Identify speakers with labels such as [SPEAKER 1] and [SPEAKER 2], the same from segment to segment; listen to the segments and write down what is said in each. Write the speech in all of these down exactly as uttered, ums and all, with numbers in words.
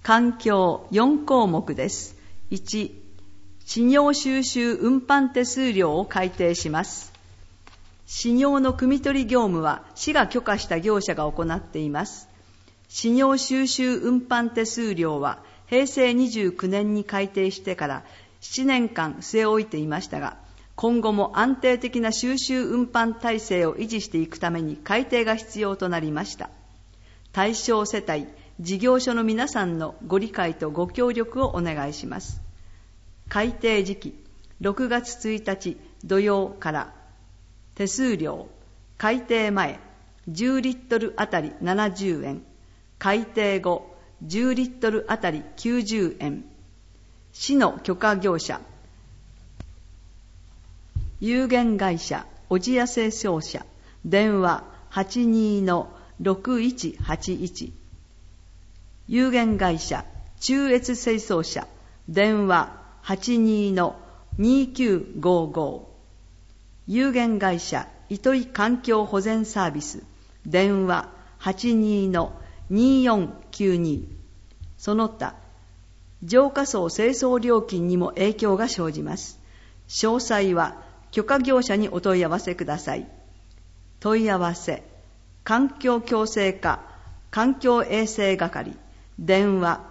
[SPEAKER 1] 環境よんこうもくです。いち、飼料収集運搬手数料を改定します。飼料の汲み取り業務は市が許可した業者が行っています。飼料収集運搬手数料はへいせいにじゅうきゅうねんに改定してからななねんかん据え置いていましたが、今後も安定的な収集運搬体制を維持していくために改定が必要となりました。対象世帯、事業所の皆さんのご理解とご協力をお願いします。改定時期、ろくがつついたち土曜から。手数料、改定前、じゅうリットルあたりななじゅうえん。改定後、じゅうリットルあたりきゅうじゅうえん。市の許可業者、有限会社、小千谷製商社、電話 はちにーのろくいちはちいち。有限会社、中越清掃社、電話 はちにーのにーきゅうごご。有限会社、糸井環境保全サービス、電話 はちにーのにーよんきゅうに。その他、浄化槽清掃料金にも影響が生じます。詳細は許可業者にお問い合わせください。問い合わせ、環境共生課環境衛生係、電話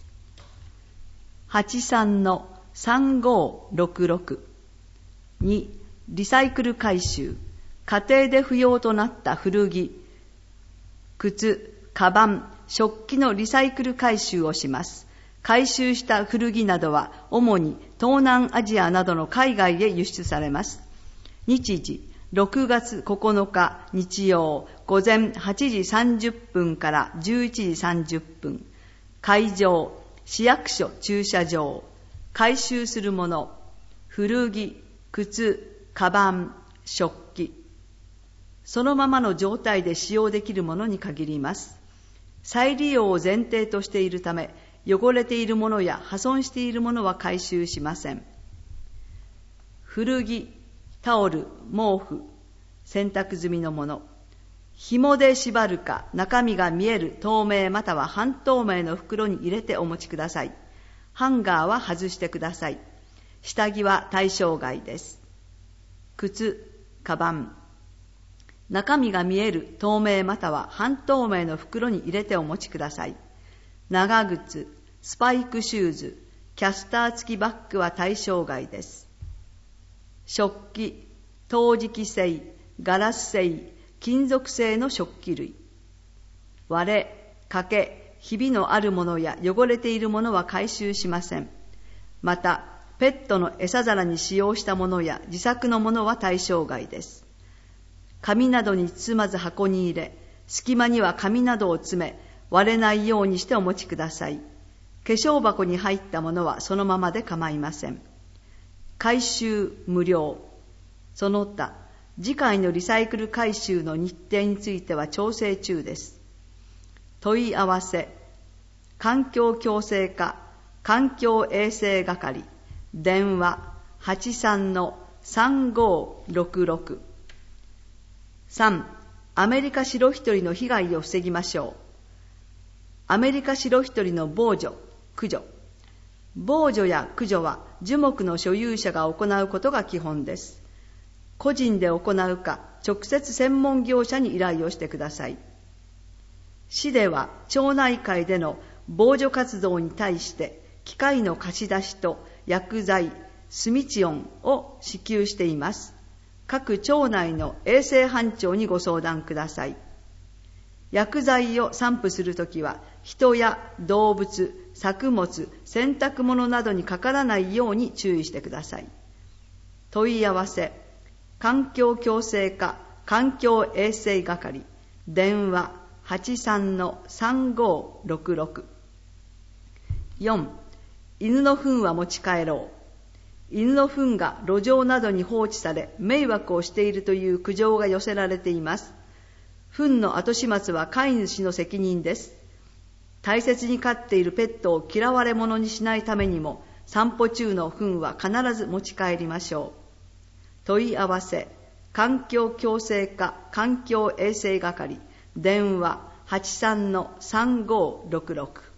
[SPEAKER 1] はちさんのさんごーろくろく。に、リサイクル回収、家庭で不要となった古着、靴、カバン、食器のリサイクル回収をします。回収した古着などは主に東南アジアなどの海外へ輸出されます。日時、ろくがつここのか日曜午前はちじさんじゅっぷんからじゅういちじさんじゅっぷん。会場、市役所駐車場。回収するもの、古着、靴、カバン、食器。そのままの状態で使用できるものに限ります。再利用を前提としているため、汚れているものや破損しているものは回収しません。古着、タオル、毛布、洗濯済みのもの、紐で縛るか中身が見える透明または半透明の袋に入れてお持ちください。ハンガーは外してください。下着は対象外です。靴、カバン、中身が見える透明または半透明の袋に入れてお持ちください。長靴、スパイクシューズ、キャスター付きバッグは対象外です。食器、陶磁器製、ガラス製、金属製の食器類。割れ、欠け、ひびのあるものや汚れているものは回収しません。また、ペットの餌皿に使用したものや自作のものは対象外です。紙などに包まず箱に入れ、隙間には紙などを詰め、割れないようにしてお持ちください。化粧箱に入ったものはそのままで構いません。回収無料。その他、次回のリサイクル回収の日程については調整中です。問い合わせ、環境共生課環境衛生係、電話 はちさんのさんごーろくろく。さん、アメリカシロヒトリの被害を防ぎましょう。アメリカシロヒトリの防除、駆除。防除や駆除は樹木の所有者が行うことが基本です。個人で行うか、直接専門業者に依頼をしてください。市では町内会での防除活動に対して機械の貸し出しと薬剤、スミチオンを支給しています。各町内の衛生班長にご相談ください。薬剤を散布するときは人や動物、作物、洗濯物などにかからないように注意してください。問い合わせ、環境共生課環境衛生係、電話 はちさんのさんごーろくろく。よん、犬の糞は持ち帰ろう。犬の糞が路上などに放置され迷惑をしているという苦情が寄せられています。糞の後始末は飼い主の責任です。大切に飼っているペットを嫌われ者にしないためにも、散歩中の糞は必ず持ち帰りましょう。問い合わせ、環境共生課環境衛生係、電話 はちさんのさんごーろくろく。